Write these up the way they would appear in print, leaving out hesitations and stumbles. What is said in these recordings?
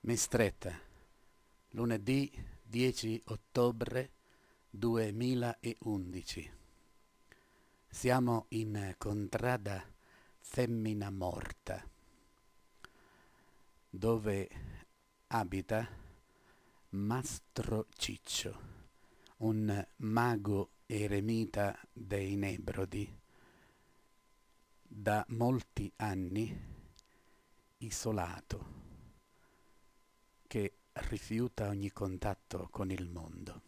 Mistretta, lunedì 10 ottobre 2011. Siamo in contrada Femmina Morta, dove abita Mastro Ciccio, un mago eremita dei Nebrodi, da molti anni isolato, che rifiuta ogni contatto con il mondo.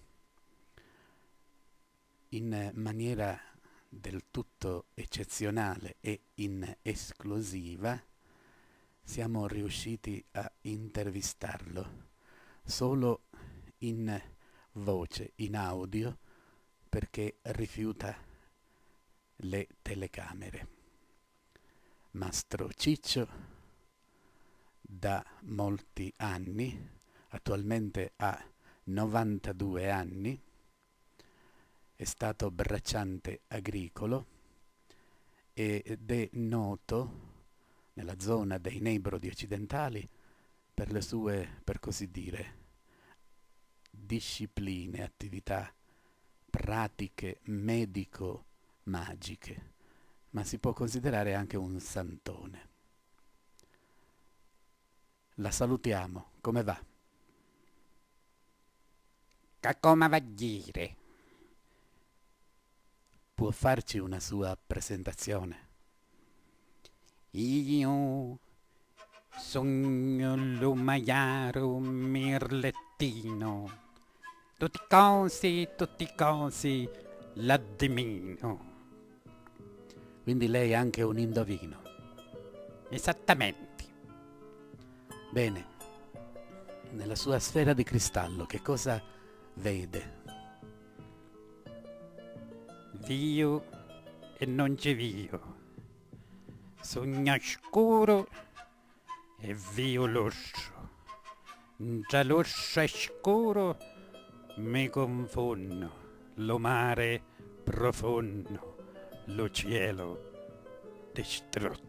In maniera del tutto eccezionale e in esclusiva siamo riusciti a intervistarlo solo in voce, in audio, perché rifiuta le telecamere. Mastro Ciccio da molti anni, attualmente ha 92 anni, è stato bracciante agricolo ed è noto nella zona dei Nebrodi occidentali per le sue, per così dire, discipline, attività pratiche medico-magiche, ma si può considerare anche un santone. La salutiamo, come va? Come va a dire? Può farci una sua presentazione? Io sogno l'umaiaro mirlettino, tutti cosi l'addimino. Quindi lei è anche un indovino. Esattamente. Bene, nella sua sfera di cristallo che cosa vede? Vio e non c'è vio. Sogno scuro e vio l'orso. Già l'orso è scuro mi confonno. Lo mare profondo, lo cielo distrutto.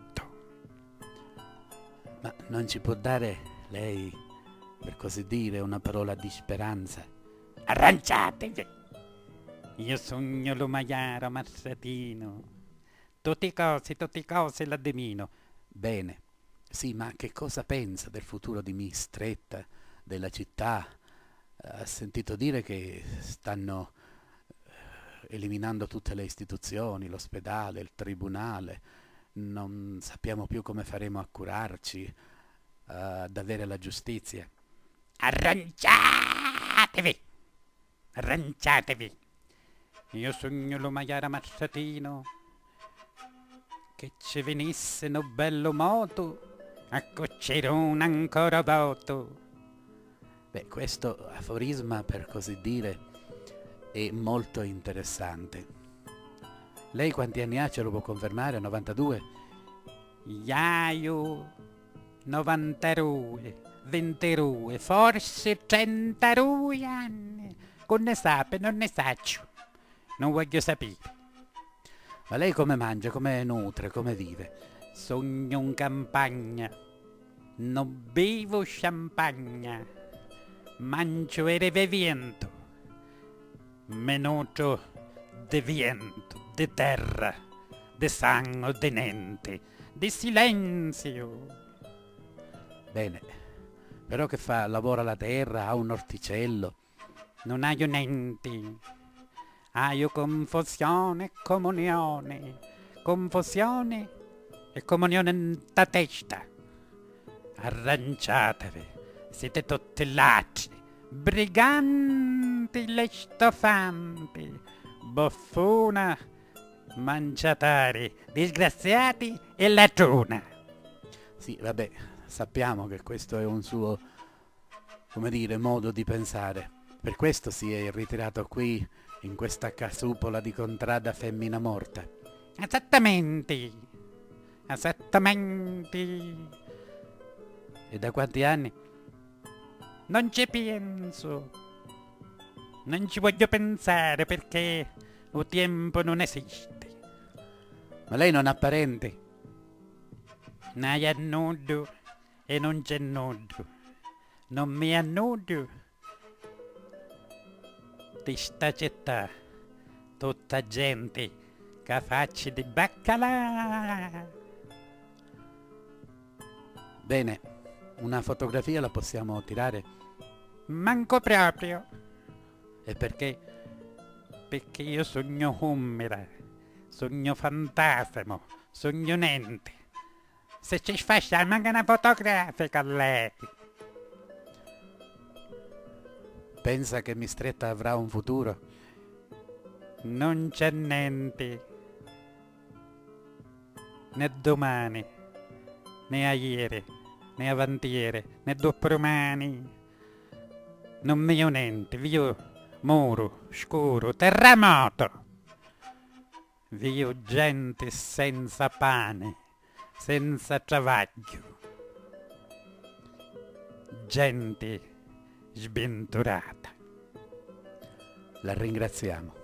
Ma non ci può dare lei, per così dire, una parola di speranza? Arrangiatevi! Io sogno l'umaiaro marsatino. Tutti cosi l'addimino. Bene, sì, ma che cosa pensa del futuro di Mistretta, della città? Ha sentito dire che stanno eliminando tutte le istituzioni, l'ospedale, il tribunale. Non sappiamo più come faremo a curarci, ad avere la giustizia. Arrangiatevi! Arrangiatevi! Io sogno l'umaiaro marsatino, che ci venisse no bello moto a Coccerone ancora voto. Beh, questo aforisma, per così dire, è molto interessante. Lei quanti anni ha, ce lo può confermare? 92? Iaio 92, 22, forse 32 anni. Con ne sape, non ne saccio. Non voglio sapere. Ma lei come mangia, come nutre, come vive? Sogno in campagna, non bevo champagna, mangio e reveviento, me nutro di viento, di terra, di sangue, di niente, di silenzio. Bene, però che fa? Lavora la terra, ha un orticello? Non hai niente, hai confusione e comunione in ta testa. Arrangiatevi, siete tutti ladri, briganti, lestofanti, buffona, mangiatari, disgraziati e ladrona. Sì, vabbè, sappiamo che questo è un suo, come dire, modo di pensare. Per questo si è ritirato qui, in questa casupola di contrada Femmina Morta. Esattamente. E da quanti anni? Non ci penso. Non ci voglio pensare perché il tempo non esiste. Ma lei non ha parenti? Non è nudo e non c'è nudo. Non mi annudio di sta città, tutta gente che faccia di baccalà. Bene, una fotografia la possiamo tirare? Manco proprio, E perché? perché io sogno umida, sogno fantasma, sogno niente. Se ci faccia manca una fotografica lei. Pensa che Mistretta avrà un futuro? Non c'è niente, né domani, né a ieri, né avantieri, né dopodomani. Non mi ho niente, vio muro, scuro, terremoto. Vio gente senza pane, senza travaglio. Gente sventurata. La ringraziamo.